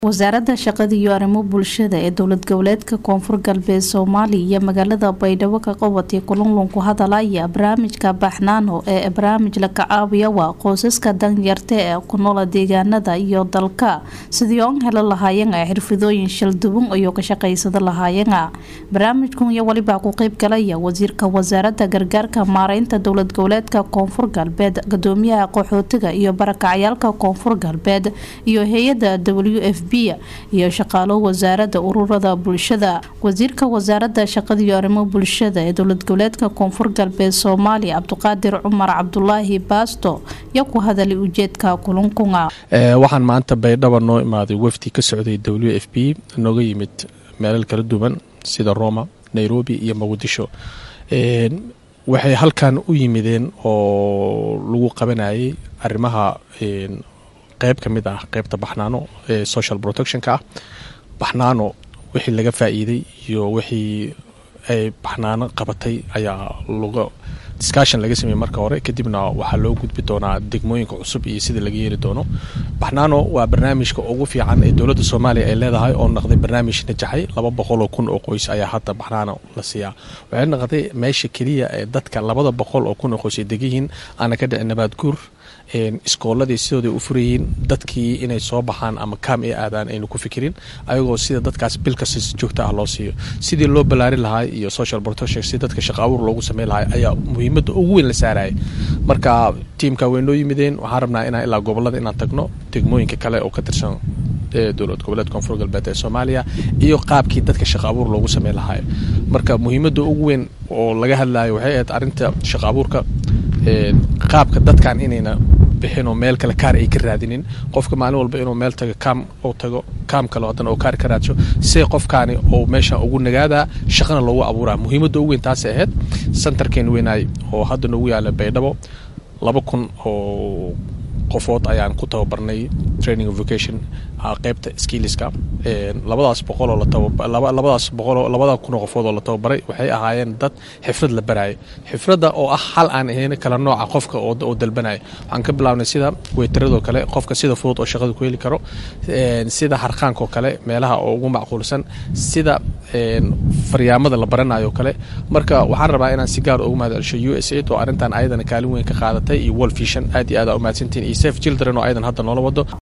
wasaaradda shaqada iyo arrimo bulshada ee dowlad goboleedka koonfur galbeed Soomaaliya iyo magaalada Baydhabo ka qabatay kulan ku hadalaya barnaamijka Baxnaano ee barnaamij la caawiya waa qoysaska danyarta ee ku nool deegaanada iyo dalka sidii oo helo lahaayeen xirfadooyin shil duwan oo ka shaqeysada lahaayeen barnaamijkan iyo waliba ku qayb galaya wasiirka wasaaradda gargaarka maareynta dowlad goboleedka koonfur galbeed gudoomiyaha qaxootiga iyo barakacayaalka koonfur galbeed iyo hay'adda WFP iyo shaqaalo wasaaradda ururada bulshada wasiirka wasaaradda shaqada iyo arrimo bulshada ee dowlad goboleedka koonfur galbeed Soomaaliya Cabdiqaadir Cumar Cabdullaahi Baasto yaa ku hadalay ujeedka kulanka waxaan maanta Baydhabo noo imaaday wafdi ka socday WFP nooga yimid meelal kala duwan sida Roma, Nairobi iyo Mogadisho waxay halkan u yimideen oo lagu qabanayay arrimaha qayb kamid ah qaybta Baxnaano ee social protection ka Baxnaano wixii laga faa'iiday iyo wixii ay Baxnaano qabatay ayaa lagu discussion laga sameeyay marka hore kadibna waxa loo gudbi doonaa degmooyinka cusub iyo sida laga yeeli doono Baxnaano waa barnaamijka ugu fiican ee dawladda Soomaaliya ay leedahay oo noqday barnaamij najaxay 200,000 oo qoys ayaa hadda Baxnaano la siiyaa waxay noqday meesha kaliya ee dadka 200,000 oo qoys degan aan ka dhicin nabaad guur iskooladii sidoo u furayeen dadkii inay soo baxaan ama kaam ay aadaan aynu ku fikirin ayagoo sida dadkaas bilka si joogto ah loo siiyo sidii loo balaari lahaa iyo social protection si dadka shaqo abuur loogu sameeyay lahaa ayaa muhiimada ugu weyn la saaray marka teamka way noo yimideen waxaan rabnaa inaan ilaa gobolada inaan tagno degmooyinka kale oo ka tirsan dowlad goboleedka koonfur galbeed ee Soomaaliya iyo qaabkii dadka shaqo abuur loogu sameeyay lahaa marka muhiimada ugu weyn oo laga hadlayo waxay ahayd arinta shaqo abuurka qaabka dadkan inayna bixino meel kale kaar ay ka raadinin qofka maalin walba inuu meel tago kaam kale wadan oo kaar ka raadsho si qofkaani oo meesha ugu nagaada shaqana loogu abuuraa muhiimada ugu weyn taas ahayd centerkeen weenay oo hadda noogu yaala Baydhabo 2,000 oo qofood ayaan ku tababarnay training of vocation qaybta skillska labadaas boqol oo labada kun qofood oo la tababaray waxay ahaayeen dad xirfad la baray xirfadda oo ah hal aan ahayn kala nooca qofka oo dalbanay waxaan ka bilaabnay sida weytarado kale qofka sida fudud oo shaqada ku heli karo sida harqaanka kale meelaha ugu macquulsan sida faryaamada la baranayo kale marka waxaan rabaa inaan si gaar ugu mahadceliyo USAID oo arintan ayadana kaalin weyn ka qaadatay iyo World Vision aad iyo aad u mahadsantiin Safe Children oo aydan hadda noola wado